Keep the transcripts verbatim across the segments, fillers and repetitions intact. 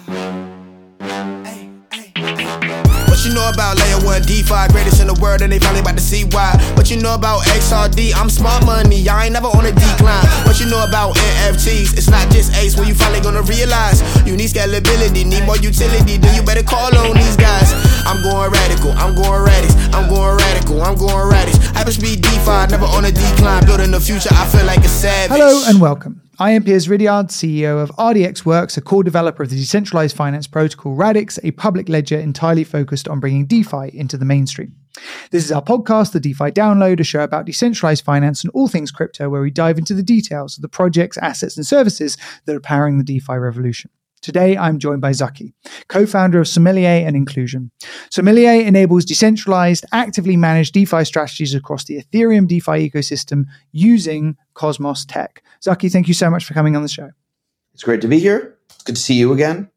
What you know about layer one DeFi, greatest in the world, and they finally about to see why. What you know about X R D, I'm smart money, I ain't never on a decline. What you know about N F Ts, it's not just Ace, when you finally gonna realize you need scalability, need more utility, then you better call on these guys. I'm going radical, I'm going radish, I'm going radical, I'm going radish. Hyperspeed DeFi, never on a decline, building the future, I feel like a savage. Hello and welcome. I am Piers Ridyard, C E O of R D X Works, a core developer of the decentralized finance protocol Radix, a public ledger entirely focused on bringing DeFi into the mainstream. This is our podcast, the DeFi Download, a show about decentralized finance and all things crypto, where we dive into the details of the projects, assets, and services that are powering the DeFi revolution. Today, I'm joined by Zaki, co-founder of Sommelier and Inclusion. Sommelier enables decentralized, actively managed DeFi strategies across the Ethereum DeFi ecosystem using Cosmos tech. Zaki, thank you so much for coming on the show. It's great to be here. It's good to see you again.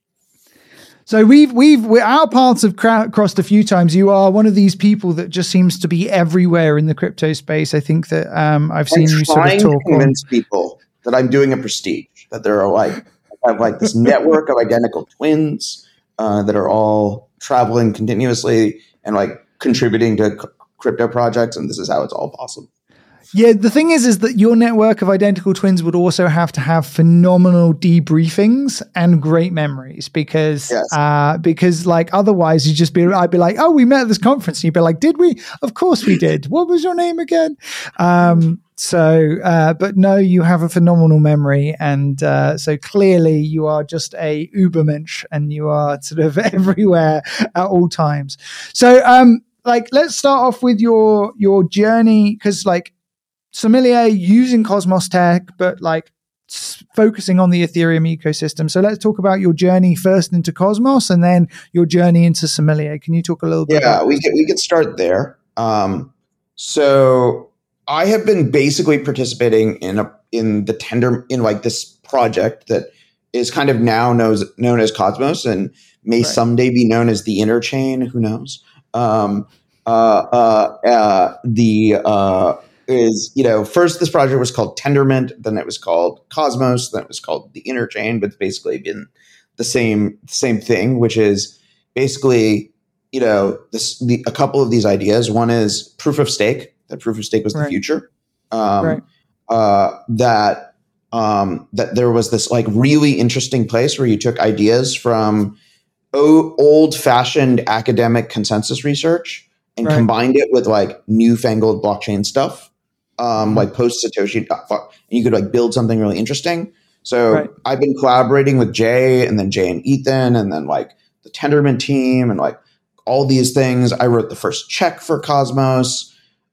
So we've we've we're, our paths have cra- crossed a few times. You are one of these people that just seems to be everywhere in the crypto space. I think that um, I've seen I'm you sort of trying talk to convince on- people that I'm doing a prestige, that there are like I have like this network of identical twins uh, that are all traveling continuously and like contributing to c- crypto projects, and this is how it's all possible. Yeah, the thing is, is that your network of identical twins would also have to have phenomenal debriefings and great memories because, Yes. uh, because like otherwise you just be, I'd be like, oh, we met at this conference. And you'd be like, did we? Of course we did. What was your name again? Um, so, uh, but no, you have a phenomenal memory. And, uh, so clearly you are just a Ubermensch and you are sort of everywhere at all times. So, um, like, let's start off with your, your journey. Cause like, Sommelier using Cosmos tech, but like s- focusing on the Ethereum ecosystem. So let's talk about your journey first into Cosmos and then your journey into Sommelier. Can you talk a little bit Yeah, about we could, we could start there. Um, so I have been basically participating in a in the tender in like this project that is kind of now knows, known as Cosmos and may Right. someday be known as the Interchain. Who knows? Um, uh, uh, uh, the uh, is, you know, first this project was called Tendermint, then it was called Cosmos, then it was called the Interchain, but it's basically been the same same thing, which is basically, you know, this the, a couple of these ideas. One is proof of stake. That proof of stake was Right. the future. Um, Right. uh, that um, that there was this like really interesting place where you took ideas from o- old-fashioned academic consensus research and Right. combined it with like newfangled blockchain stuff, um, like post Satoshi, and you could like build something really interesting. So Right. I've been collaborating with Jay and then Jay and Ethan and then like the Tendermint team and like all these things. I wrote the first check for Cosmos.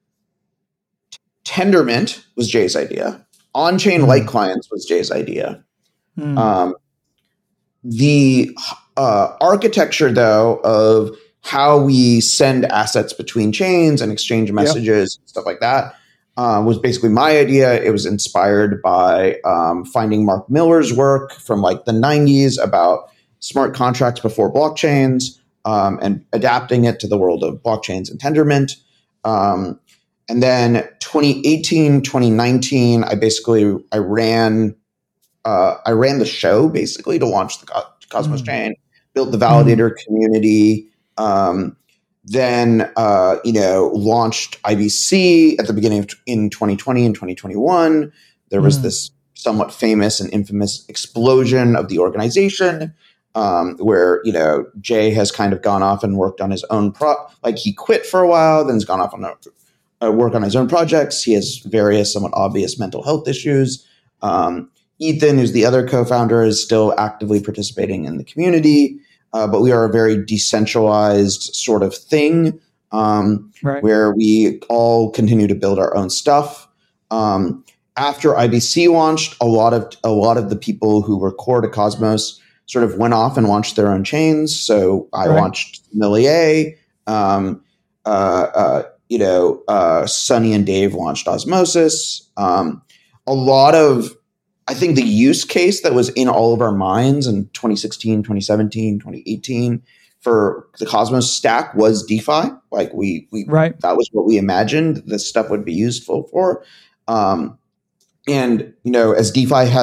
Tendermint was Jay's idea. On-chain Mm. light clients was Jay's idea. Mm. Um, the uh, architecture, though, of how we send assets between chains and exchange messages, stuff like that, uh, was basically my idea. It was inspired by um, finding Mark Miller's work from like the nineties about smart contracts before blockchains um, and adapting it to the world of blockchains and Tendermint. Um, and then twenty eighteen, twenty nineteen, I basically I ran uh, I ran the show basically to launch the Co- Cosmos Mm. chain, built the validator mm. community. Um, then, uh, you know, launched I B C at the beginning of in twenty twenty and twenty twenty-one. There was Mm. this somewhat famous and infamous explosion of the organization, um, where, you know, Jay has kind of gone off and worked on his own pro, like he quit for a while, then has gone off on a, uh, work on his own projects. He has various somewhat obvious mental health issues. Um, Ethan, who's the other co-founder, is still actively participating in the community. Uh, but we are a very decentralized sort of thing um, Right. where we all continue to build our own stuff. Um, after I B C launched, a lot of a lot of the people who were core to Cosmos sort of went off and launched their own chains. So I Right. launched Sommelier. Um, uh, uh, you know, uh, Sunny and Dave launched Osmosis. Um, a lot of I think the use case that was in all of our minds in twenty sixteen, twenty seventeen, twenty eighteen for the Cosmos stack was DeFi. Like we, we Right. that was what we imagined this stuff would be useful for. Um, and, you know, as DeFi has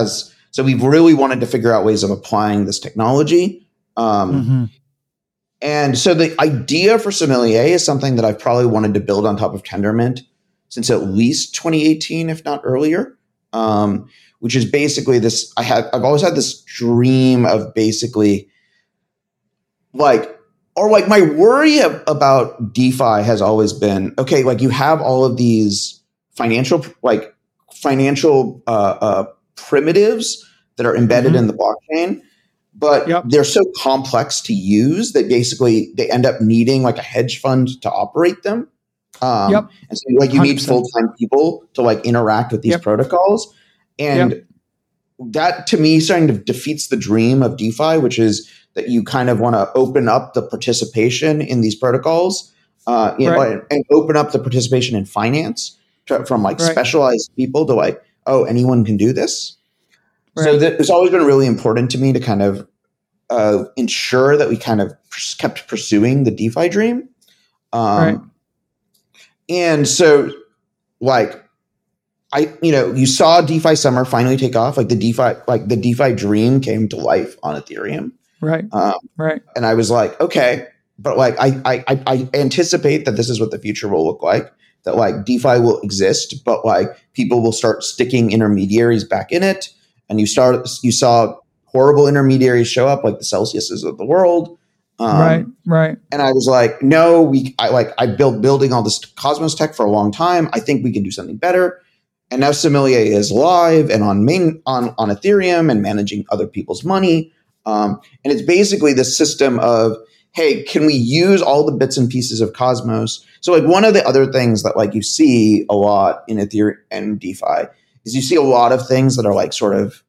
So we've really wanted to figure out ways of applying this technology. Um, mm-hmm. And so the idea for Sommelier is something that I've probably wanted to build on top of Tendermint since at least twenty eighteen, if not earlier. Um, which is basically this, I have, I've always had this dream of basically like, or like my worry of, about DeFi has always been, okay, like you have all of these financial, like financial uh, uh, primitives that are embedded mm-hmm. in the blockchain, but yep. they're so complex to use that basically they end up needing like a hedge fund to operate them. Um, yep. And so like you one hundred percent need full-time people to like interact with these yep. protocols. And yep. that to me kind of defeats the dream of DeFi, which is that you kind of want to open up the participation in these protocols uh, you right. know, and open up the participation in finance to, from like right. specialized people to like, oh, anyone can do this. Right. So that, it's always been really important to me to kind of uh, ensure that we kind of kept pursuing the DeFi dream. Um, right. And so like, I, you know, you saw DeFi Summer finally take off. Like the DeFi, like the DeFi dream came to life on Ethereum. Right. Um, right. And I was like, okay, but like, I, I, I anticipate that this is what the future will look like, that like DeFi will exist, but like people will start sticking intermediaries back in it. And you start, you saw horrible intermediaries show up like the Celsiuses of the world. Um, right. Right. And I was like, no, we, I like, I built building all this Cosmos tech for a long time. I think we can do something better. And now Sommelier is live and on main on, on Ethereum and managing other people's money. Um, and it's basically the system of, hey, can we use all the bits and pieces of Cosmos? So like one of the other things that like you see a lot in Ethereum and DeFi is you see a lot of things that are like sort of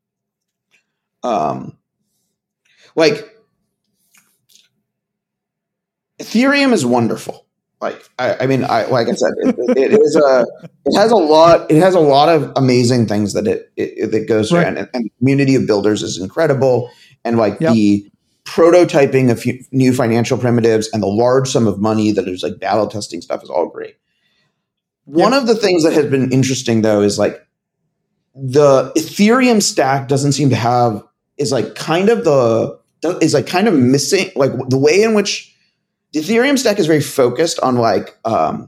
um, like Ethereum is wonderful. Like, I, I mean, I, like I said, it, it is a, it has a lot, it has a lot of amazing things that it, it that goes right. around, and, and the community of builders is incredible. And like yep. the prototyping of f- new financial primitives and the large sum of money that is like battle testing stuff is all great. Yep. One of the things that has been interesting though, is like the Ethereum stack doesn't seem to have, is like kind of the, is like kind of missing, like the way in which the Ethereum stack is very focused on like um,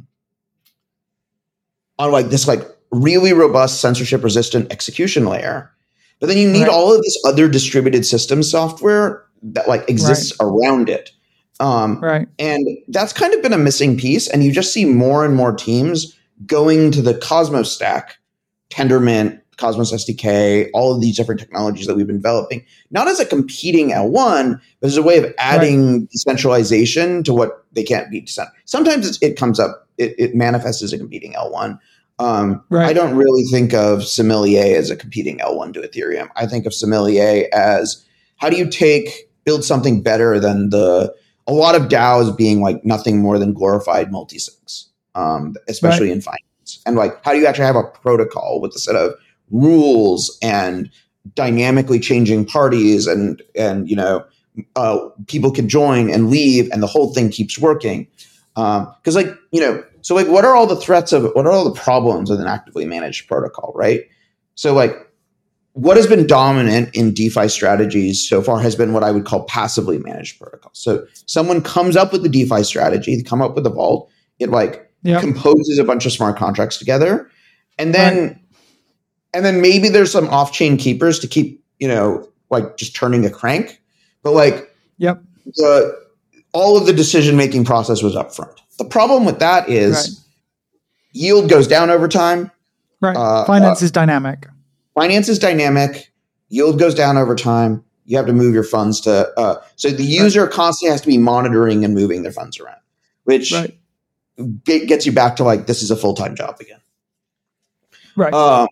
on like this like really robust censorship resistant execution layer, but then you need right. all of this other distributed system software that like exists right. around it, um, right? And that's kind of been a missing piece. And you just see more and more teams going to the Cosmos stack, Tendermint, Cosmos S D K, all of these different technologies that we've been developing, not as a competing L one, but as a way of adding right. decentralization to what they can't be decentralized. Sometimes it's, it comes up, it, it manifests as a competing L one. Um, right. I don't really think of Sommelier as a competing L one to Ethereum. I think of Sommelier as how do you take, build something better than the, a lot of DAOs being like nothing more than glorified multisigs, um, especially right. in finance. And like, how do you actually have a protocol with a set of rules and dynamically changing parties and, and, you know, uh, people can join and leave and the whole thing keeps working. Um, cause like, you know, so like, what are all the threats of, what are all the problems with an actively managed protocol? Right. So like what has been dominant in DeFi strategies so far has been what I would call passively managed protocols. So someone comes up with the DeFi strategy, they come up with a vault, it like yep. composes a bunch of smart contracts together. And then, right. And then maybe there's some off-chain keepers to keep, you know, like just turning a crank. But like, yep, the, all of the decision-making process was up front. The problem with that is right. yield goes down over time. Right. Uh, finance uh, is dynamic. Finance is dynamic. Yield goes down over time. You have to move your funds to, uh, so the user right. constantly has to be monitoring and moving their funds around, which right. gets you back to like, this is a full-time job again. Right. Um,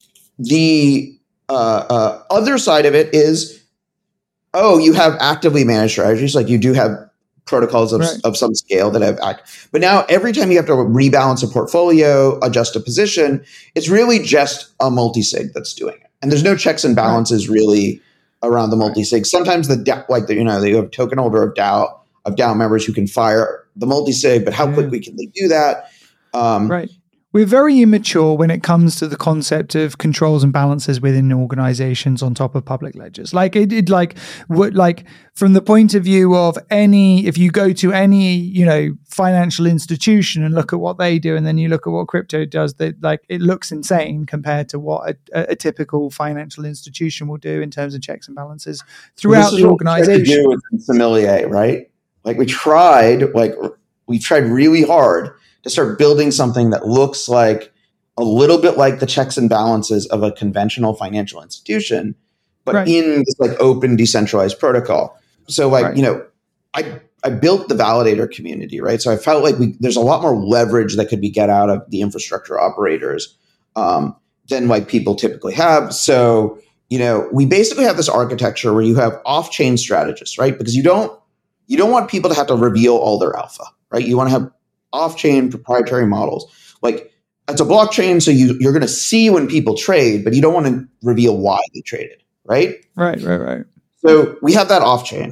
The uh, uh, other side of it is, oh, you have actively managed strategies. Like you do have protocols of, right. of some scale that have act. But now every time you have to rebalance a portfolio, adjust a position, it's really just a multi-sig that's doing it. And there's no checks and balances right. really around the multi-sig. Sometimes the DAO, like the, you know, you have a token holder of DAO, of DAO members who can fire the multi-sig, but how mm. quickly can they do that? Um, right. we're very immature when it comes to the concept of controls and balances within organizations on top of public ledgers. Like it, it like what, like from the point of view of any, if you go to any, you know, financial institution and look at what they do, and then you look at what crypto does, that like it looks insane compared to what a, a typical financial institution will do in terms of checks and balances throughout the organization. What we tried to do with Similier, right? Like we tried, like we tried really hard to start building something that looks like a little bit like the checks and balances of a conventional financial institution, but right. in this like open, decentralized protocol. So like, right. you know, I, I built the validator community, right? So I felt like we, there's a lot more leverage that could be get out of the infrastructure operators um, than like people typically have. So, you know, we basically have this architecture where you have off-chain strategists, right? Because you don't, you don't want people to have to reveal all their alpha, right? You want to have off-chain proprietary models. Like it's a blockchain, so you, you're going to see when people trade, but you don't want to reveal why they traded, right? Right, right, right. So we have that off-chain.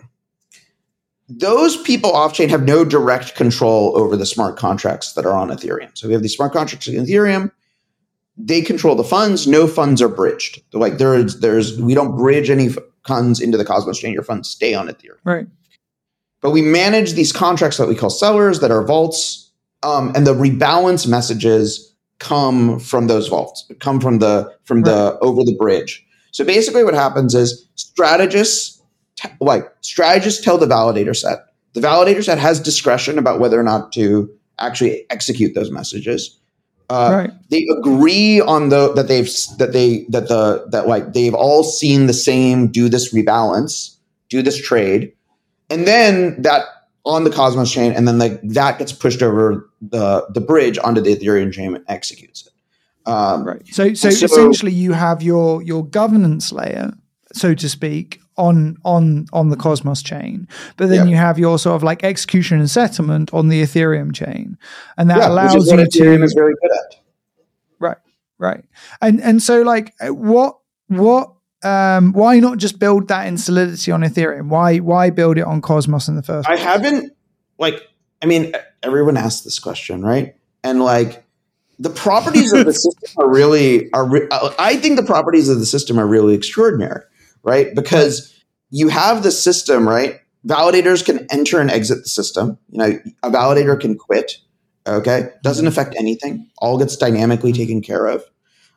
Those people off-chain have no direct control over the smart contracts that are on Ethereum. So we have these smart contracts in Ethereum. They control the funds. No funds are bridged. Like there's, there's, we don't bridge any funds into the Cosmos chain. Your funds stay on Ethereum. Right. But we manage these contracts that we call sellers, that are vaults. Um, and the rebalance messages come from those vaults, come from the from the right. over the bridge. So basically, what happens is strategists, t- like strategists, tell the validator set. The validator set has discretion about whether or not to actually execute those messages. Uh, right. They agree on the that they've that they that the that like they've all seen the same do this rebalance, do this trade, and then that. On the Cosmos chain, and then like that gets pushed over the the bridge onto the Ethereum chain and executes it. Um, right. So, so, so essentially, you have your your governance layer, so to speak, on on on the Cosmos chain, but then yeah. you have your sort of like execution and settlement on the Ethereum chain, and that yeah, allows which is you what Ethereum to is very good at. Right. Right. And and so like what what. Um, why not just build that in Solidity on Ethereum? Why why build it on Cosmos in the first place? I haven't, like, I mean, everyone asks this question, right? And like, the properties of the system are really, are. Re- I think the properties of the system are really extraordinary, right? Because you have the system, right? Validators can enter and exit the system. You know, a validator can quit, okay? Doesn't affect anything. All gets dynamically taken care of.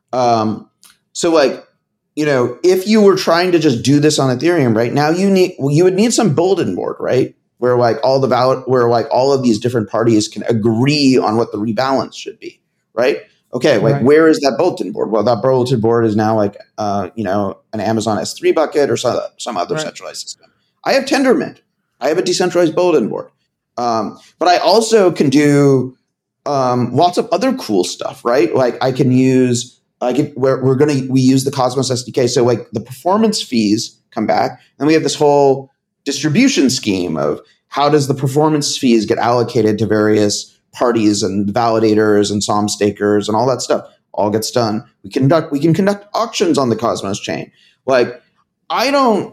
Um, so like, you know, if you were trying to just do this on Ethereum right now, you need well, you would need some bulletin board, right? Where like all the valid, where like all of these different parties can agree on what the rebalance should be, right? Okay, like right. where is that bulletin board? Well, that bulletin board is now like uh, you know, an Amazon S three bucket or some some other right. centralized system. I have Tendermint. I have a decentralized bulletin board, um, but I also can do um, lots of other cool stuff, right? Like I can use. Like it, we're, we're going to, we use the Cosmos S D K. So like the performance fees come back and we have this whole distribution scheme of how does the performance fees get allocated to various parties and validators and SOM stakers and all that stuff all gets done. We conduct, we can conduct auctions on the Cosmos chain. Like I don't,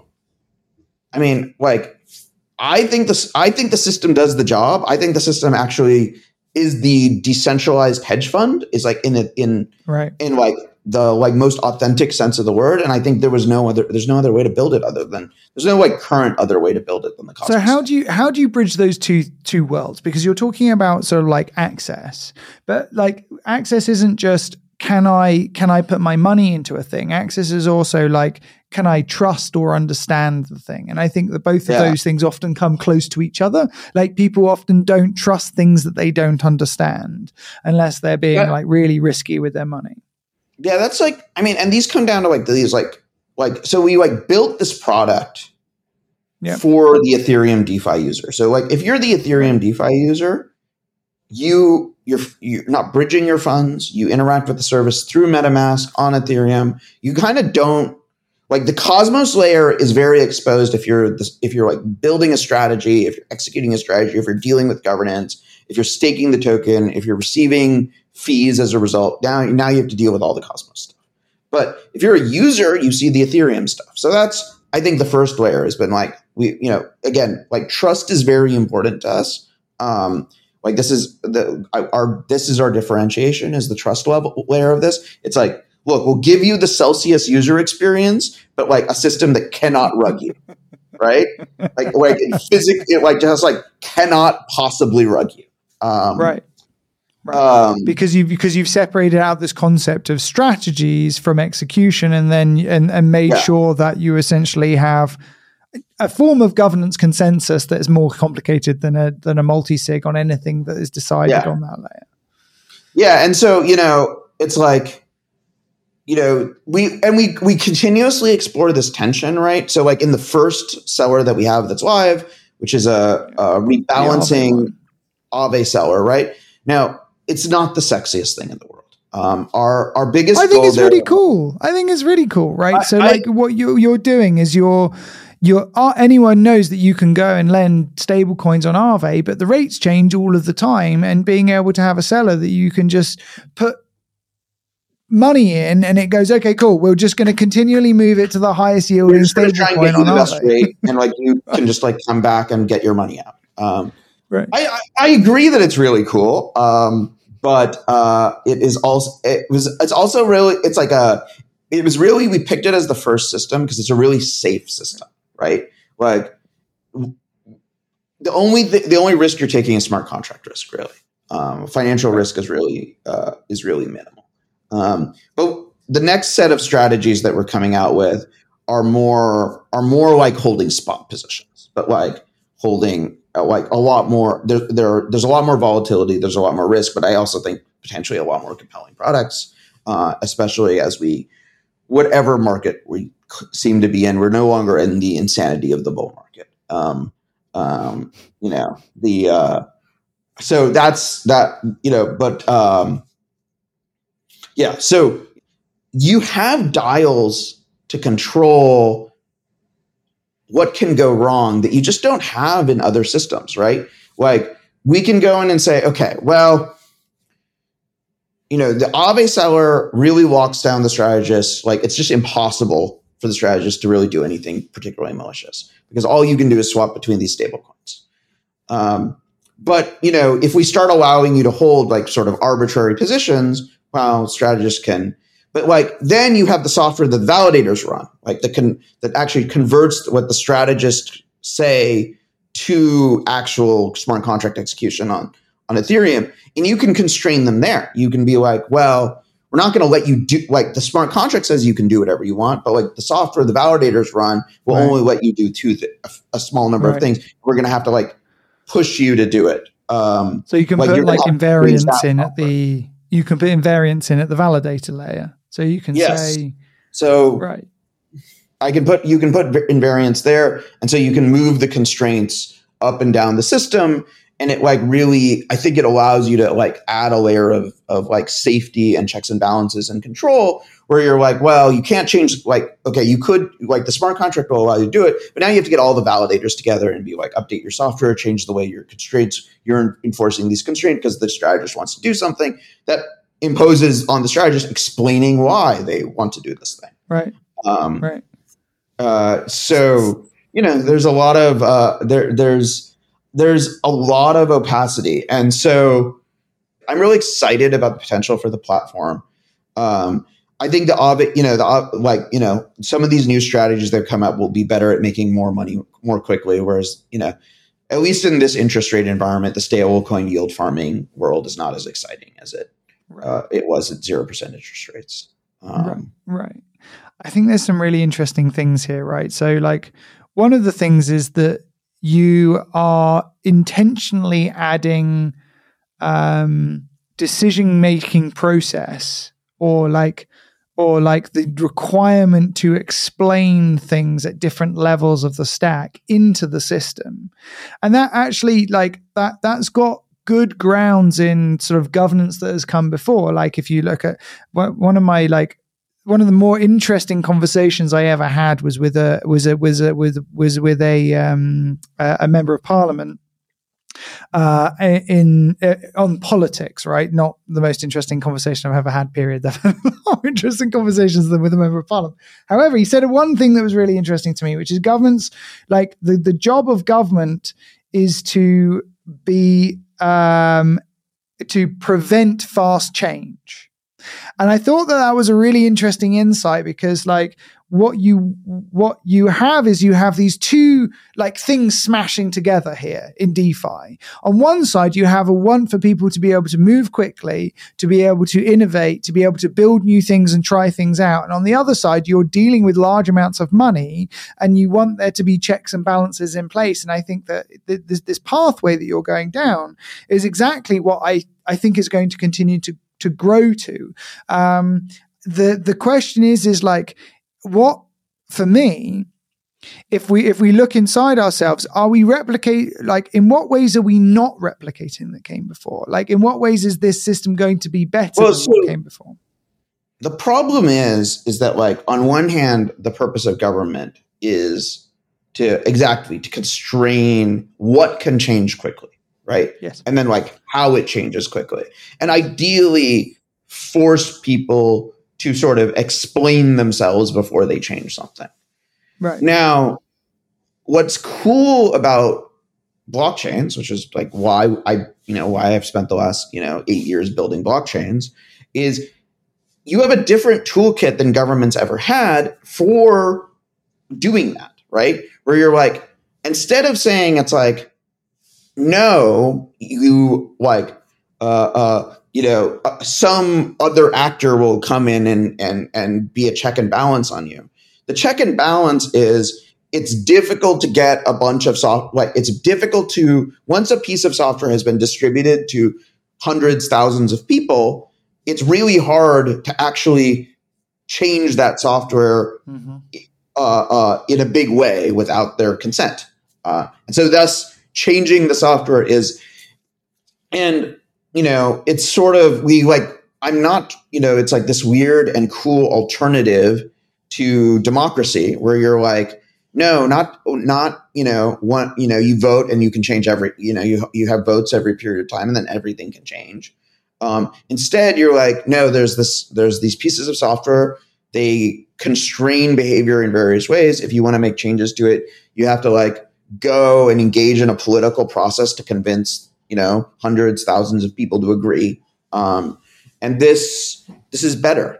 I mean, like I think this, I think the system does the job. I think the system actually is the decentralized hedge fund is like in a, in right. in like the like most authentic sense of the word. And I think there was no other there's no other way to build it other than there's no like current other way to build it than the Cosmos. So how do you how do you bridge those two two worlds? Because you're talking about sort of like access, but like access isn't just can I can I put my money into a thing? Access is also like can I trust or understand the thing? And I think that both of yeah. those things often come close to each other. Like people often don't trust things that they don't understand unless they're being yeah. like really risky with their money. Yeah, that's like, I mean, and these come down to like these like, like, so we like built this product yeah. for the Ethereum DeFi user. So like if you're the Ethereum DeFi user, you, you're, you're not bridging your funds, you interact with the service through MetaMask on Ethereum. You kind of don't, like the Cosmos layer is very exposed if you're this, if you're like building a strategy, if you're executing a strategy, if you're dealing with governance, if you're staking the token, if you're receiving fees as a result. Now, now you have to deal with all the Cosmos stuff. But if you're a user, you see the Ethereum stuff. So that's, I think the first layer has been like, we, you know, again, like trust is very important to us. Um, Like this is the our this is our differentiation is the trust level layer of this. It's like, look, we'll give you the Celsius user experience, but like a system that cannot rug you, right? Like like physically, like just like cannot possibly rug you, um, right? Right. Um, because you because you've separated out this concept of strategies from execution, and then and and made yeah. sure that you essentially have a form of governance consensus that is more complicated than a than a multi-sig on anything that is decided yeah. on that layer. Yeah, and so you know, it's like, you know, we and we we continuously explore this tension, right? So, like in the first seller that we have that's live, which is a, a rebalancing Aave seller, right? Now, it's not the sexiest thing in the world. Um, our our biggest. I think goal it's there, really cool. I think it's really cool, right? I, so, I, like, what you you're doing is you're you're uh, anyone knows that you can go and lend stable coins on Aave, but the rates change all of the time, and being able to have a seller that you can just put money in, and it goes, okay, cool. We're just going to continually move it to the highest yielding stable coin on Aave, rate, and like you can just like come back and get your money out. Um, right. I, I I agree that it's really cool. Um, But uh, it is also it was it's also really it's like a it was really we picked it as the first system because it's a really safe system, right? Like the only th- the only risk you're taking is smart contract risk, really. Um, financial risk is really uh, is really minimal. Um, but the next set of strategies that we're coming out with are more are more like holding spot positions, but like holding. Like a lot more, there, there, there's a lot more volatility. There's a lot more risk, but I also think potentially a lot more compelling products, uh, especially as we, whatever market we seem to be in, we're no longer in the insanity of the bull market. Um, um, you know, the uh, so that's that. You know, but um, yeah. So you have dials to control what can go wrong that you just don't have in other systems, right? Like we can go in and say, okay, well, you know, the Aave seller really locks down the strategist. Like it's just impossible for the strategist to really do anything particularly malicious because all you can do is swap between these stable coins. Um, but, you know, if we start allowing you to hold like sort of arbitrary positions, well, strategists can. But like then you have the software that validators run, like that can that actually converts what the strategists say to actual smart contract execution on, on Ethereum. And you can constrain them there. You can be like, well, we're not going to let you do like the smart contract says you can do whatever you want, but like the software the validators run will right. only let you do two th- a, a small number right. of things. We're going to have to like push you to do it. Um, so you can like put like invariants in at the you can put invariants in at the validator layer. So you can yes. say, so right. I can put, you can put invariants there. And so you can move the constraints up and down the system. And it like really, I think it allows you to like add a layer of, of like safety and checks and balances and control where you're like, well, you can't change like, okay, you could like the smart contract will allow you to do it, but now you have to get all the validators together and be like, update your software, change the way your constraints, you're enforcing these constraints because the strategist wants to do something that imposes on the strategist explaining why they want to do this thing. Right. Um, right. Uh, so, you know, there's a lot of, uh, there, there's, there's a lot of opacity. And so I'm really excited about the potential for the platform. Um, I think the Aave, you know, the, like, you know, some of these new strategies that come up will be better at making more money more quickly. Whereas, you know, at least in this interest rate environment, the stablecoin yield farming world is not as exciting as it Uh, it was at zero percent interest rates. Um, right, right. I think there's some really interesting things here, right? So like one of the things is that you are intentionally adding um, decision-making process or like, or like the requirement to explain things at different levels of the stack into the system. And that actually like that, that's got good grounds in sort of governance that has come before. Like if you look at one of my like one of the more interesting conversations I ever had was with a was a was a with was with a um a, a member of parliament uh in uh, on politics, right? Not the most interesting conversation I've ever had, period. I've had more interesting conversations than with a member of parliament. However, he said one thing that was really interesting to me, which is governments, like the the job of government is to be um, to prevent fast change. And I thought that that was a really interesting insight because, like, what you what you have is you have these two like things smashing together here in DeFi. On one side, you have a want for people to be able to move quickly, to be able to innovate, to be able to build new things and try things out. And on the other side, you're dealing with large amounts of money, and you want there to be checks and balances in place. And I think that th- this, this pathway that you're going down is exactly what I I think is going to continue to to grow to. Um, the the question is is like, what, for me, if we if we look inside ourselves, are we replicate, like, in what ways are we not replicating that came before? Like, in what ways is this system going to be better well, than so what came before? The problem is, is that, like, on one hand, the purpose of government is to exactly to constrain what can change quickly, right? Yes. And then, like, how it changes quickly. And ideally force people to sort of explain themselves before they change something. Right. Now, what's cool about blockchains, which is like why I, you know, why I've spent the last, you know, eight years building blockchains, is you have a different toolkit than governments ever had for doing that, right? Where you're like, instead of saying it's like, no, you like, uh, uh, you know, uh, some other actor will come in and, and, and be a check and balance on you. The check and balance is it's difficult to get a bunch of soft, like it's difficult to, once a piece of software has been distributed to hundreds, thousands of people, it's really hard to actually change that software mm-hmm. uh, uh, in a big way without their consent. Uh, and so thus changing the software is, and you know, it's sort of, we like, I'm not, you know, it's like this weird and cool alternative to democracy where you're like, no, not, not, you know, one, you know, you vote and you can change every, you know, you, you have votes every period of time and then everything can change. Um, instead, you're like, no, there's this, there's these pieces of software. They constrain behavior in various ways. If you want to make changes to it, you have to like go and engage in a political process to convince, you know, hundreds, thousands of people to agree. Um, and this, this is better.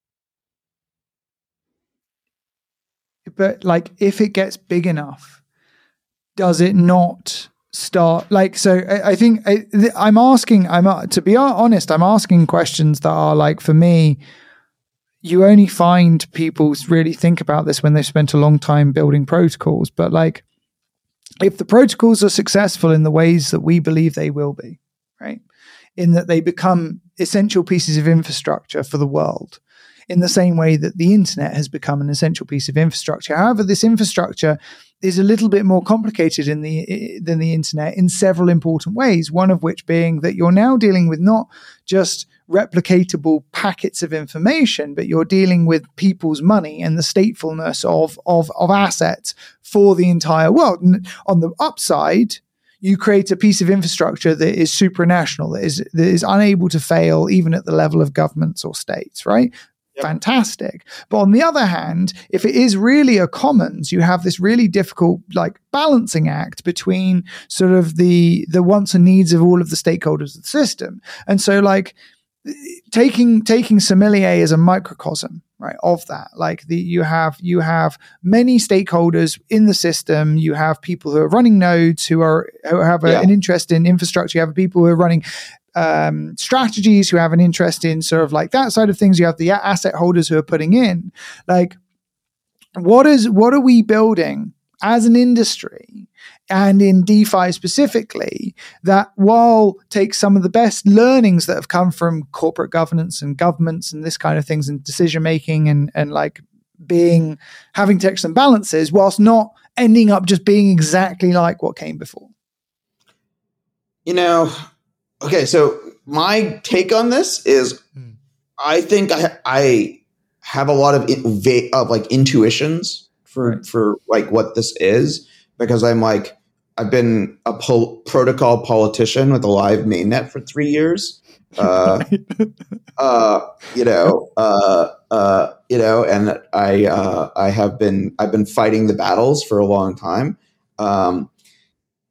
But like, if it gets big enough, does it not start like, so I, I think I, I'm asking, I'm uh, to be honest, I'm asking questions that are like, for me, you only find people really think about this when they've spent a long time building protocols. But like, if the protocols are successful in the ways that we believe they will be, right, in that they become essential pieces of infrastructure for the world, in the same way that the internet has become an essential piece of infrastructure. However, this infrastructure is a little bit more complicated in the than the internet in several important ways, one of which being that you're now dealing with not just replicatable packets of information, but you're dealing with people's money and the statefulness of, of, of assets for the entire world. And on the upside, you create a piece of infrastructure that is supranational, that is, that is unable to fail even at the level of governments or states, right? Yep. Fantastic. But on the other hand, if it is really a commons, you have this really difficult like balancing act between sort of the the wants and needs of all of the stakeholders of the system. And so like taking taking Sommelier as a microcosm, right, of that, like the you have you have many stakeholders in the system. You have people who are running nodes who are who have a, yeah. an interest in infrastructure. You have people who are running Um, strategies, who have an interest in sort of like that side of things. You have the asset holders who are putting in, like, what is what are we building as an industry and in DeFi specifically that while takes some of the best learnings that have come from corporate governance and governments and this kind of things and decision making and and like being having checks and balances, whilst not ending up just being exactly like what came before? You know. Okay, so my take on this is, hmm. I think I I have a lot of in, of like intuitions for right. for like what this is, because I'm like I've been a pol- protocol politician with a live mainnet for three years, uh, uh, you know, uh, uh, you know, and I uh, I have been I've been fighting the battles for a long time. Um,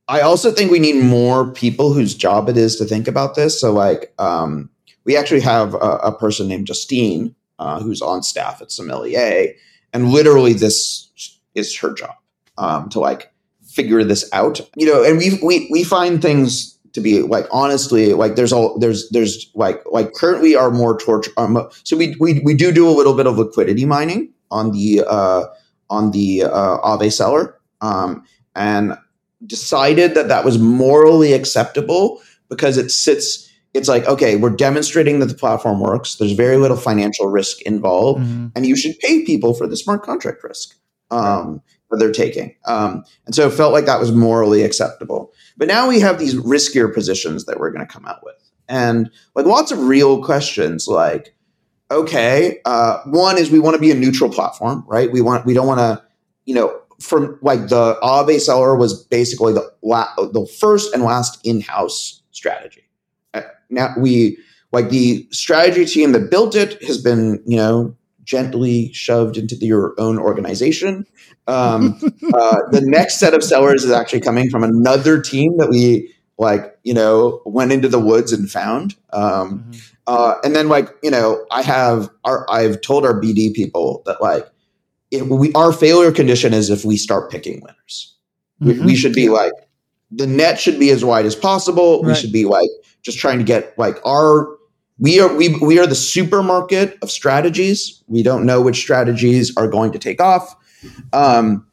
I also think we need more people whose job it is to think about this. So like, um, we actually have a, a person named Justine, uh, who's on staff at Sommelier, and literally this is her job, um, to like figure this out, you know, and we, we, we find things to be like, honestly, like there's all, there's, there's like, like currently are more torture. Um, so we, we, we do do a little bit of liquidity mining on the, uh, on the, uh, Aave seller, um, and decided that that was morally acceptable because it sits, it's like, okay, we're demonstrating that the platform works. There's very little financial risk involved, mm-hmm. and you should pay people for the smart contract risk um, that they're taking. Um, and so it felt like that was morally acceptable. But now we have these riskier positions that we're going to come out with. And like lots of real questions like, okay, uh, one is we want to be a neutral platform, right? We want, we don't want to, you know, from like the Aave seller was basically the la- the first and last in-house strategy. Uh, now we like the strategy team that built it has been, you know, gently shoved into the, your own organization. Um, uh, the next set of sellers is actually coming from another team that we like, you know, went into the woods and found. Um, mm-hmm. uh, and then like, you know, I have our, I've told our B D people that like, It, we, our failure condition is if we start picking winners. Mm-hmm. We, we should be like, the net should be as wide as possible. Right. We should be like just trying to get like our, we are, we, we are the supermarket of strategies. We don't know which strategies are going to take off. Um,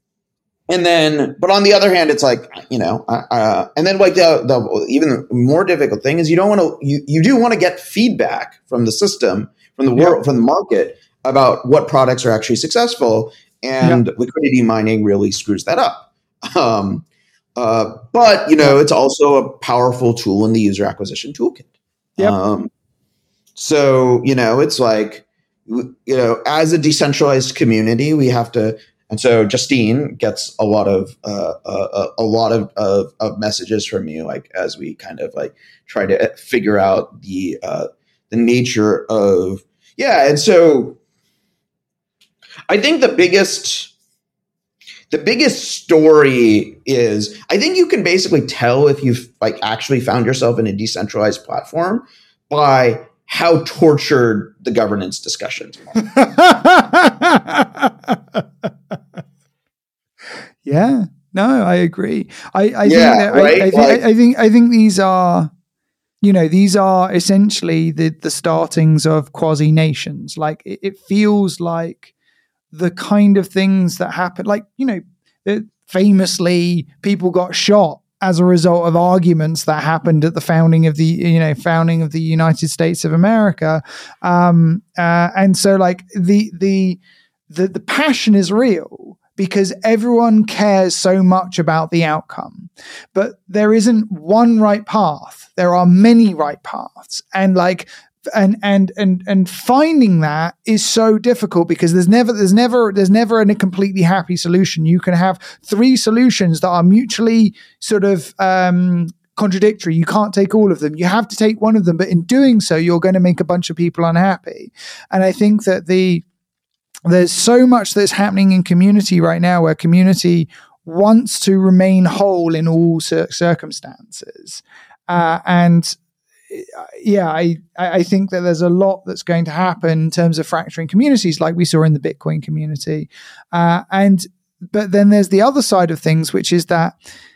and then, but on the other hand, it's like, you know, uh, and then like the, the, even the more difficult thing is you don't want to, you, you do want to get feedback from the system, from the world, yeah. from the market, about what products are actually successful, and yeah. liquidity mining really screws that up. Um, uh, but, you know, it's also a powerful tool in the user acquisition toolkit. Yep. Um, so, you know, it's like, you know, as a decentralized community, we have to, and so Justine gets a lot of, uh, a, a lot of, of, of messages from you, like, as we kind of like try to figure out the, uh, the nature of, yeah. And so, I think the biggest, the biggest story is, I think you can basically tell if you've like actually found yourself in a decentralized platform by how tortured the governance discussions are. Yeah, no, I agree. I, I yeah, think that, right? I, I, think, like, I think, I think these are, you know, these are essentially the the startings of quasi nations. Like it, it feels like the kind of things that happen, like, you know, famously people got shot as a result of arguments that happened at the founding of the, you know, founding of the United States of America. Um, uh, and so like the, the, the, the passion is real because everyone cares so much about the outcome, but there isn't one right path. There are many right paths. And like, And and and and finding that is so difficult because there's never there's never there's never a completely happy solution. You can have three solutions that are mutually sort of um, contradictory. You can't take all of them. You have to take one of them, but in doing so, you're going to make a bunch of people unhappy. And I think that the there's so much that's happening in community right now, where community wants to remain whole in all cir- circumstances, uh, and. Yeah, I, I think that there's a lot that's going to happen in terms of fracturing communities like we saw in the Bitcoin community. Uh, and but then there's the other side of things, which is that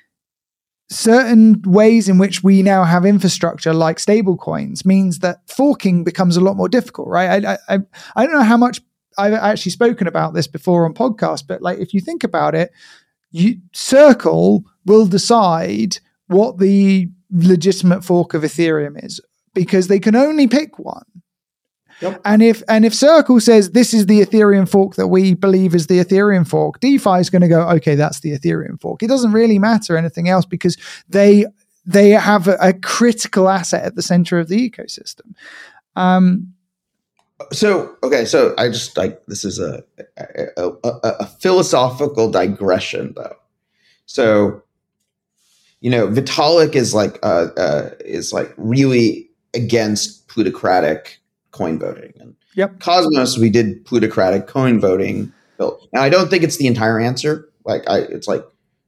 certain ways in which we now have infrastructure like stable coins means that forking becomes a lot more difficult, right? I, I, I don't know how much I've actually spoken about this before on podcasts, but like if you think about it, you, Circle will decide what the legitimate fork of Ethereum is because they can only pick one. Yep. And if and if Circle says this is the Ethereum fork that we believe is the Ethereum fork, DeFi is going to go, okay, that's the Ethereum fork. It doesn't really matter anything else because they they have a, a critical asset at the center of the ecosystem. Um, so okay, so I just like this is a a, a, a philosophical digression though. So. You know, Vitalik is like uh, uh, is like really against plutocratic coin voting, and yep. Cosmos we did plutocratic coin voting. Now I don't think it's the entire answer. Like I, it's like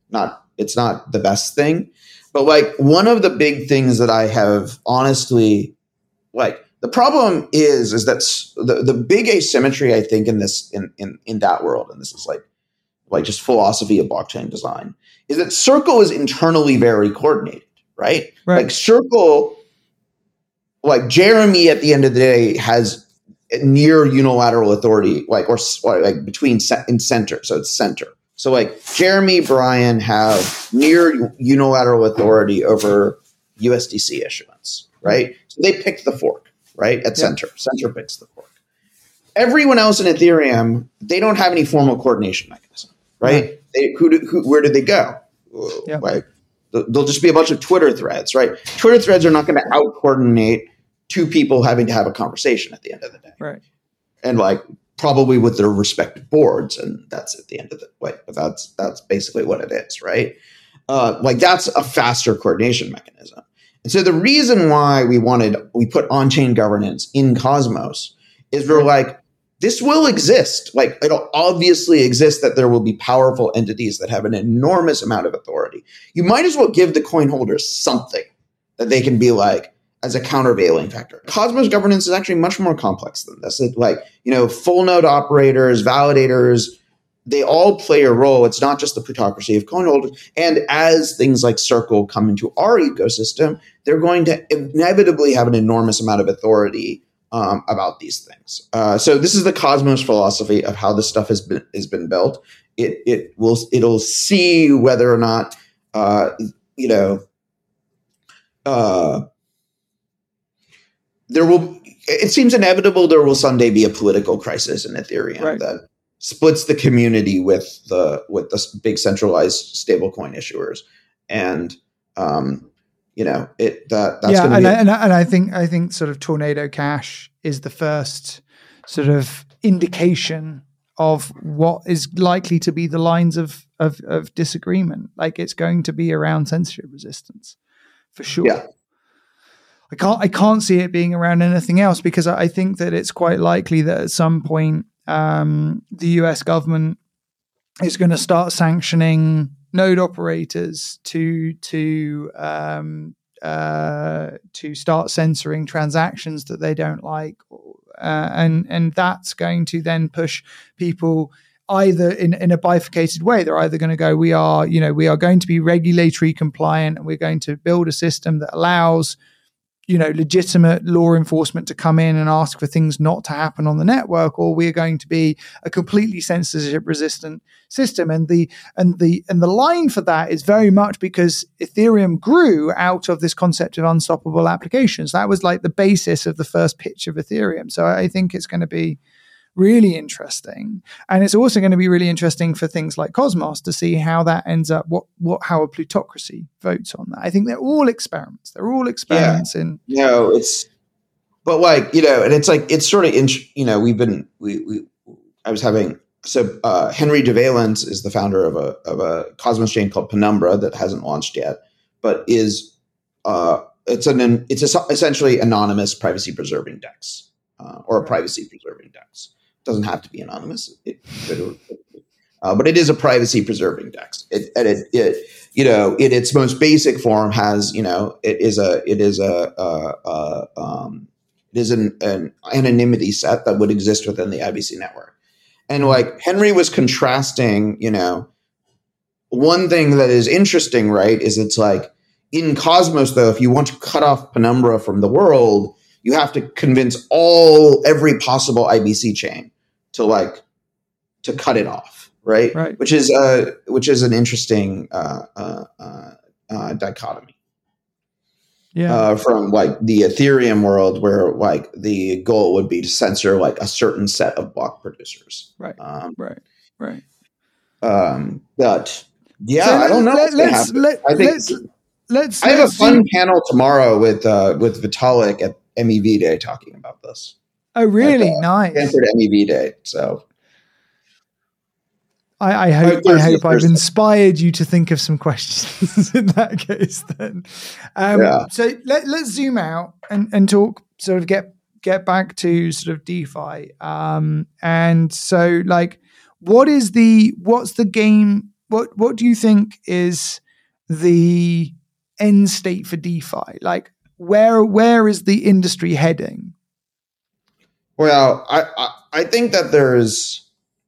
not it's not the best thing. But like one of the big things that I have honestly like the problem is is that the, the big asymmetry I think in this in, in in that world, and this is like like just philosophy of blockchain design, is that Circle is internally very coordinated, right? Right. Like Circle, like Jeremy at the end of the day has near unilateral authority, like or, or like between in center, so it's center. So like Jeremy, Brian have near unilateral authority over U S D C issuance, right? So they picked the fork, right? At center, yep. Center picks the fork. Everyone else in Ethereum, they don't have any formal coordination mechanism, right? Yeah. They, who, do, who, where did they go? Yep. Like there'll just be a bunch of Twitter threads, right? Twitter threads are not going to out coordinate two people having to have a conversation at the end of the day, right? And like. Probably with their respective boards, and that's at the end of the way. But that's that's basically what it is, right? Uh, like that's a faster coordination mechanism. And so the reason why we wanted we put on-chain governance in Cosmos is we're like, this will exist. Like it'll obviously exist that there will be powerful entities that have an enormous amount of authority. You might as well give the coin holders something that they can be like, as a countervailing factor. Cosmos governance is actually much more complex than this. It, like, you know, full node operators, validators, they all play a role. It's not just the plutocracy of coin holders. And as things like Circle come into our ecosystem, they're going to inevitably have an enormous amount of authority um, about these things. Uh, so this is the Cosmos philosophy of how this stuff has been has been built. It it will it'll see whether or not uh, you know. Uh, There will. It seems inevitable there will someday be a political crisis in Ethereum right. that splits the community with the with the big centralized stablecoin issuers, and um, you know it. That that's yeah, going to and be. I, and, I, and I think I think sort of Tornado Cash is the first sort of indication of what is likely to be the lines of of, of disagreement. Like it's going to be around censorship resistance, for sure. Yeah. I can't I can't see it being around anything else because I think that it's quite likely that at some point um, the U S government is going to start sanctioning node operators to to um, uh, to start censoring transactions that they don't like, uh, and and that's going to then push people either in, in a bifurcated way. They're either going to go, we are you know we are going to be regulatory compliant and we're going to build a system that allows you know, legitimate law enforcement to come in and ask for things not to happen on the network, or we're going to be a completely censorship resistant system. And the, and the, and the line for that is very much because Ethereum grew out of this concept of unstoppable applications. That was like the basis of the first pitch of Ethereum. So I think it's going to be really interesting. And it's also going to be really interesting for things like Cosmos to see how that ends up, what, what, how a plutocracy votes on that. I think they're all experiments. They're all experiments yeah. in, you know, it's, but like, you know, and it's like, it's sort of, in, you know, we've been, we, we, I was having, so uh, Henry de Valence is the founder of a, of a Cosmos chain called Penumbra that hasn't launched yet, but is, uh, it's an, it's a, essentially anonymous privacy preserving DEX uh, or a privacy preserving DEX. Doesn't have to be anonymous, it, it, uh, but it is a privacy preserving DEX. It, and it, it, you know, in its most basic form, has you know, it is a, it is a, a, a um, it is an, an anonymity set that would exist within the I B C network. And like Henry was contrasting, you know, one thing that is interesting, right, is it's like in Cosmos though, if you want to cut off Penumbra from the world, you have to convince all every possible I B C chain to like to cut it off, right? Right. Which is uh, which is an interesting uh, uh, uh, uh, dichotomy. Yeah. Uh, from like the Ethereum world, where like the goal would be to censor like a certain set of block producers. Right. Um, right. Right. Um, but yeah, so I don't know. Let, let's let, I think let's let's. I have let's a fun do... panel tomorrow with uh, with Vitalik at M E V Day talking about this. Oh, really? At, uh, nice. Stanford M E V Day. So I, I hope oh, I hope I've inspired you to think of some questions in that case. Then, um, yeah. So let let's zoom out and, and talk. Sort of get get back to sort of DeFi. Um, and so, like, what is the what's the game what what do you think is the end state for DeFi? Like, where where is the industry heading? Well, I I, I think that there's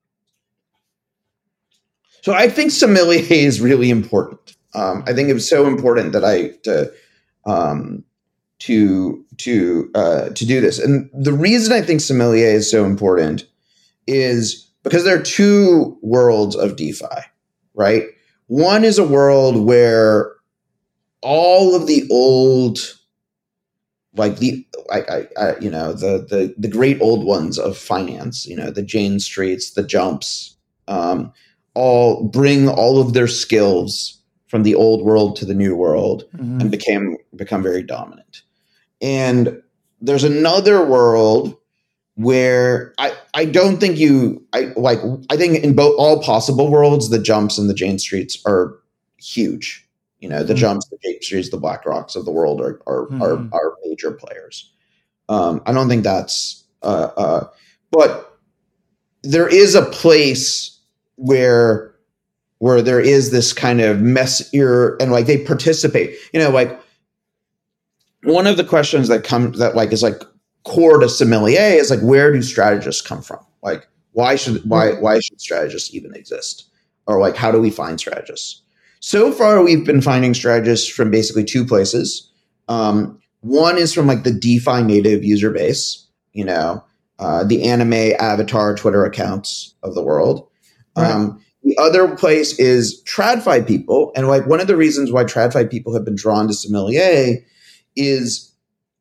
so I think sommelier is really important. Um, I think it was so important that I to um, to to uh, to do this, and the reason I think sommelier is so important is because there are two worlds of DeFi, right? One is a world where all of the old, like the like I, I you know the the the great old ones of finance, you know, the Jane Streets, the Jumps, um, all bring all of their skills from the old world to the new world mm-hmm. and became become very dominant. And there's another world where I, I don't think you I like I think in both all possible worlds, the Jumps and the Jane Streets are huge. You know, the mm-hmm. Jumps, the Jane Streets, the BlackRocks of the world are are mm-hmm. are, are major players. Um, I don't think that's uh, uh, but there is a place where where there is this kind of messier and like they participate, you know, like one of the questions that comes that like is like core to sommelier is like, where do strategists come from? Like, why should, why, why should strategists even exist? Or like, how do we find strategists? So far, we've been finding strategists from basically two places. Um, one is from like the DeFi native user base, you know, uh, the anime avatar Twitter accounts of the world. Right. Um, The other place is TradFi people. And like one of the reasons why TradFi people have been drawn to sommelier is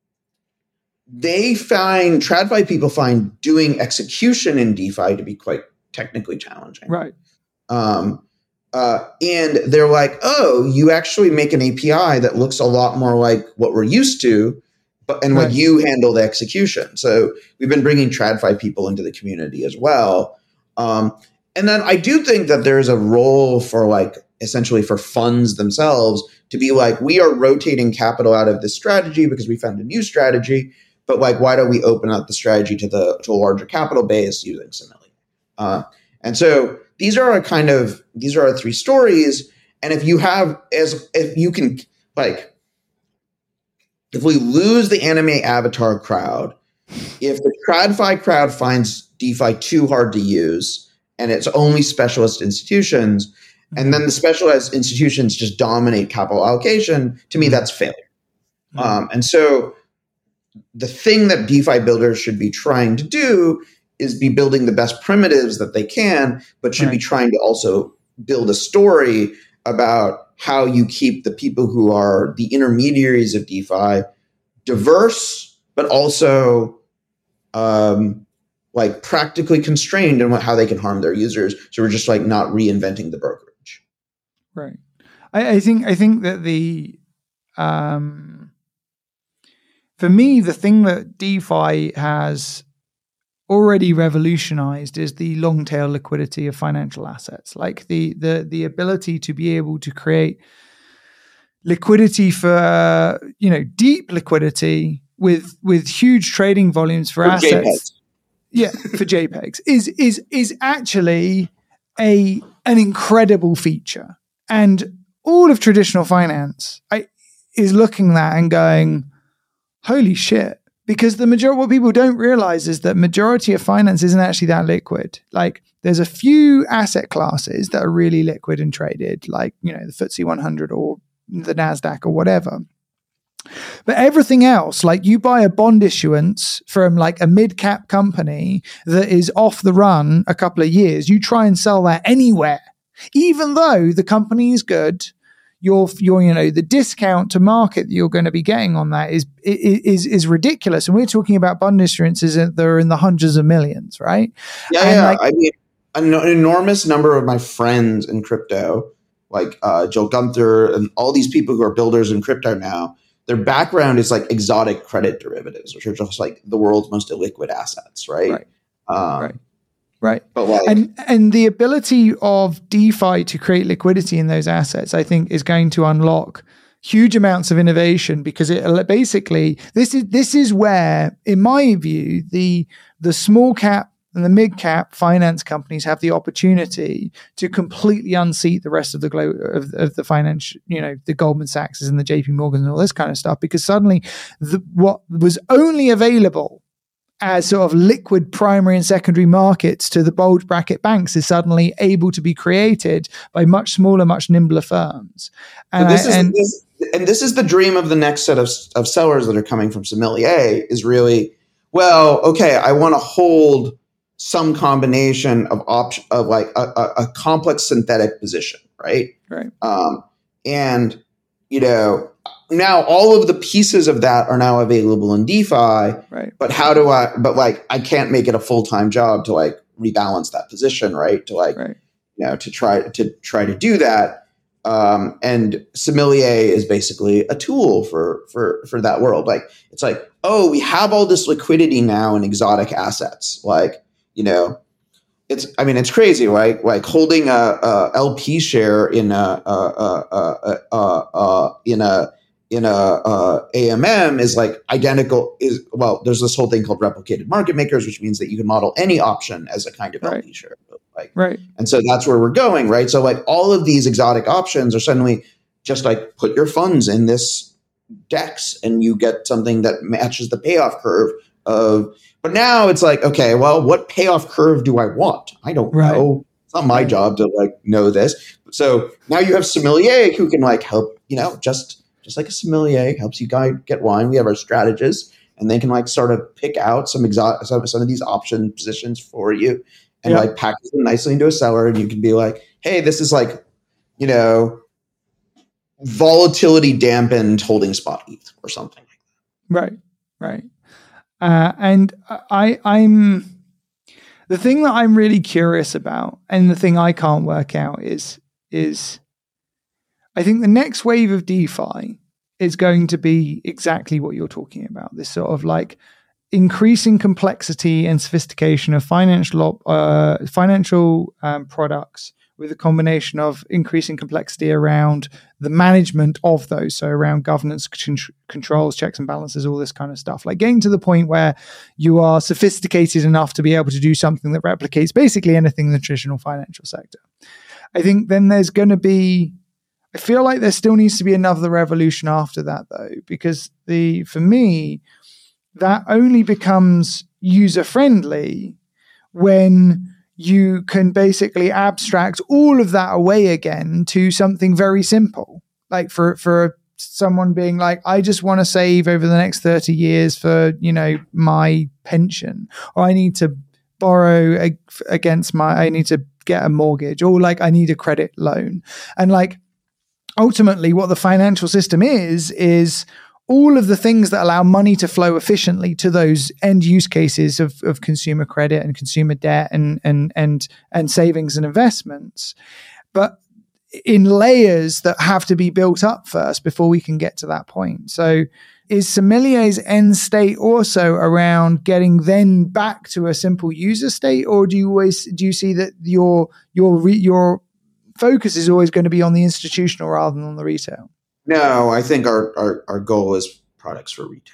they find, TradFi people find doing execution in DeFi to be quite technically challenging. Right. Um, uh, and they're like, oh, you actually make an A P I that looks a lot more like what we're used to, but and right. like you handle the execution. So we've been bringing TradFi people into the community as well. Um, And then I do think that there's a role for like essentially for funds themselves to be like, we are rotating capital out of this strategy because we found a new strategy, but like, why don't we open up the strategy to the to a larger capital base using sommelier? Uh, and so these are a kind of these are our three stories. And if you have as if you can like, if we lose the anime avatar crowd, if the TradFi crowd finds DeFi too hard to use, and it's only specialist institutions, and then the specialized institutions just dominate capital allocation, to me, that's failure. Mm-hmm. Um, and so the thing that DeFi builders should be trying to do is be building the best primitives that they can, but should right. be trying to also build a story about how you keep the people who are the intermediaries of DeFi diverse, but also um, like practically constrained in what, how they can harm their users. So we're just like not reinventing the brokerage. Right. I, I think, I think that the, um, for me, the thing that DeFi has already revolutionized is the long tail liquidity of financial assets. Like the, the, the ability to be able to create liquidity for, uh, you know, deep liquidity with, with huge trading volumes for, for assets. JPEGs. Yeah, for JPEGs is is is actually a an incredible feature, and all of traditional finance I, is looking at that and going, "Holy shit!" Because the majority, what people don't realize is that majority of finance isn't actually that liquid. Like, there's a few asset classes that are really liquid and traded, like you know the F T S E one hundred or the NASDAQ or whatever. But everything else, like you buy a bond issuance from like a mid-cap company that is off the run a couple of years, you try and sell that anywhere, even though the company is good. Your, your, you know, the discount to market that you're going to be getting on that is is is ridiculous. And we're talking about bond issuances that are in the hundreds of millions, right? Yeah, and yeah. Like, I mean, an enormous number of my friends in crypto, like uh, Joel Gunther and all these people who are builders in crypto now, their background is like exotic credit derivatives, which are just like the world's most illiquid assets, right? Right. Um, right. Right. But like, and and the ability of DeFi to create liquidity in those assets, I think, is going to unlock huge amounts of innovation, because it basically this is this is where, in my view, the the small cap and the mid-cap finance companies have the opportunity to completely unseat the rest of the globe of, of the finance, you know, the Goldman Sachs and the J P Morgan and all this kind of stuff, because suddenly the, what was only available as sort of liquid primary and secondary markets to the bulge bracket banks is suddenly able to be created by much smaller, much nimbler firms. And, this I, is, and, this, and this is the dream of the next set of, of sellers that are coming from Sommelier is really, well, okay, I want to hold some combination of option of like a, a, a complex synthetic position, right? Right. Um, and, you know, now all of the pieces of that are now available in DeFi, right? But how do I, but like, I can't make it a full-time job to like rebalance that position, right? To like, right. you know, to try to try to do that. Um, and Sommelier is basically a tool for, for, for that world. Like, it's like, oh, we have all this liquidity now in exotic assets. Like, you know, it's, I mean, it's crazy, right? Like holding a, a L P share in a, a, a, a, a, a in a, in a, a A M M is like identical is, well, there's this whole thing called replicated market makers, which means that you can model any option as a kind of right. L P share. Like, right. And so that's where we're going, right? So like all of these exotic options are suddenly just like put your funds in this DEX and you get something that matches the payoff curve of, but now it's like, okay, well, what payoff curve do I want? I don't right. know. It's not my job to like know this. So now you have Sommelier who can like help, you know, just, just like a sommelier helps you guys get wine. We have our strategists and they can like sort of pick out some exotic, some, some of these option positions for you and yeah. like package them nicely into a cellar. And you can be like, hey, this is like, you know, volatility dampened holding spot E T H or something like that. Right. Right. Uh, and I, I'm, the thing that I'm really curious about and the thing I can't work out is, is, I think the next wave of DeFi is going to be exactly what you're talking about. This sort of like increasing complexity and sophistication of financial uh, financial um, products with a combination of increasing complexity around the management of those. So around governance, con- controls, checks and balances, all this kind of stuff. Like getting to the point where you are sophisticated enough to be able to do something that replicates basically anything in the traditional financial sector. I think then there's going to be I feel like there still needs to be another revolution after that, though, because the for me, that only becomes user-friendly when you can basically abstract all of that away again to something very simple. Like for, for someone being like, I just want to save over the next thirty years for, you know, my pension, or I need to borrow ag- against my, I need to get a mortgage, or like I need a credit loan. And like, ultimately, what the financial system is, is all of the things that allow money to flow efficiently to those end use cases of, of consumer credit and consumer debt and, and, and, and savings and investments, but in layers that have to be built up first before we can get to that point. So is Sommelier's end state also around getting then back to a simple user state, or do you always, do you see that your, your, re, your, focus is always going to be on the institutional rather than on the retail? No, I think our, our, our goal is products for retail.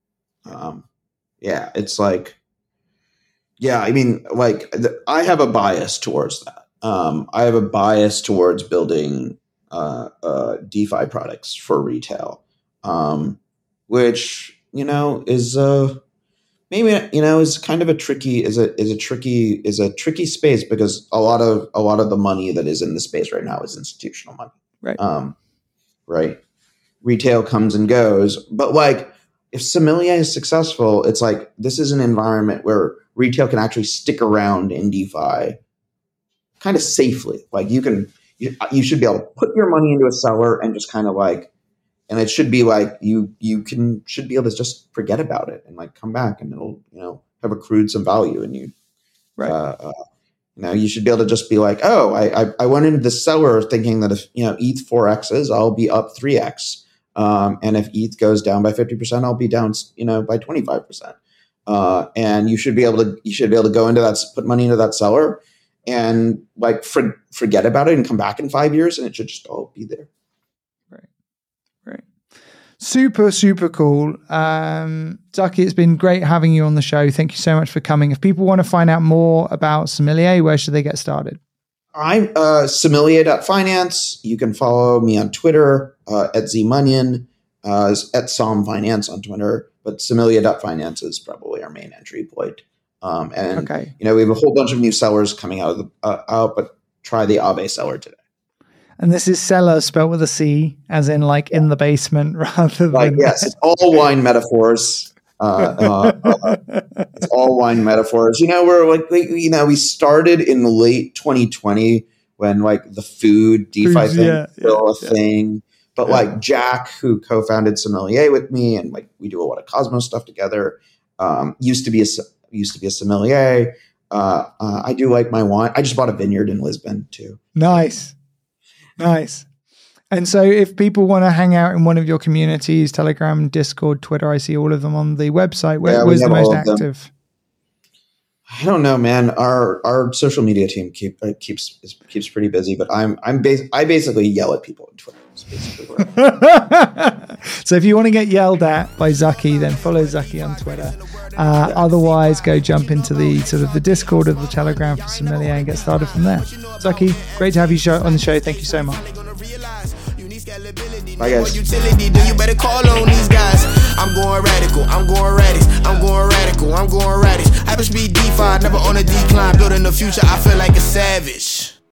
Um, yeah, it's like, yeah, I mean, like the, I have a bias towards that. Um, I have a bias towards building uh, uh, DeFi products for retail, um, which, you know, is uh, maybe, you know, is kind of a tricky, is a, is a tricky, is a tricky space because a lot of, a lot of the money that is in the space right now is institutional money. Right. Um, right. Retail comes and goes, but like if Sommelier is successful, it's like, this is an environment where retail can actually stick around in DeFi kind of safely. Like you can, you, you should be able to put your money into a cellar and just kind of like, and it should be like you you can should be able to just forget about it and like come back and it'll, you know, have accrued some value in you. Right. Uh, uh, you know, you should be able to just be like, oh, I I, I went into the cellar thinking that if, you know, E T H four X's, I'll be up three X. Um, and if E T H goes down by fifty percent, I'll be down, you know, by twenty-five percent. Uh, and you should be able to you should be able to go into that, put money into that cellar and like for, forget about it and come back in five years and it should just all be there. Right. Right. Super, super cool. Um, Zaki, it's been great having you on the show. Thank you so much for coming. If people want to find out more about Sommelier, where should they get started? I'm uh, sommelier dot finance. You can follow me on Twitter uh, at zmunion, uh, at Som Finance on Twitter, but sommelier dot finance is probably our main entry point. Um, and, okay. you know, we have a whole bunch of new sellers coming out of the uh, out, but try the Ave cellar today. And this is cellar spelled with a C, as in like in the basement rather like, than... Yes, it's all wine metaphors. Uh, uh, uh, it's all wine metaphors. You know, we're like, we, you know, we started in the late twenty twenty when like the food DeFi Foods, thing yeah, was still yeah, a thing. But yeah. like Jack, who co-founded Sommelier with me, and like we do a lot of Cosmos stuff together, um, used to be a used to be a sommelier. Uh, uh, I do like my wine. I just bought a vineyard in Lisbon too. Nice. Nice. And so if people want to hang out in one of your communities, Telegram, Discord, Twitter, I see all of them on the website. Where, yeah, where's the most active? I don't know, man. Our our social media team keep uh, keeps is, keeps pretty busy, but I'm I'm bas- I basically yell at people on Twitter. That's basically where So if you want to get yelled at by Zaki, then follow Zaki on Twitter. Uh, yeah. Otherwise, go jump into the sort of the Discord of the Telegram for Sommelier and get started from there. Zaki, great to have you show, on the show. Thank you so much. Bye, guys. Utility, do you better call on these guys? I'm going radical, I'm going radical, I'm going radical, I'm going radical. Hyperspeed DeFi, never on a decline. Building the future, I feel like a savage.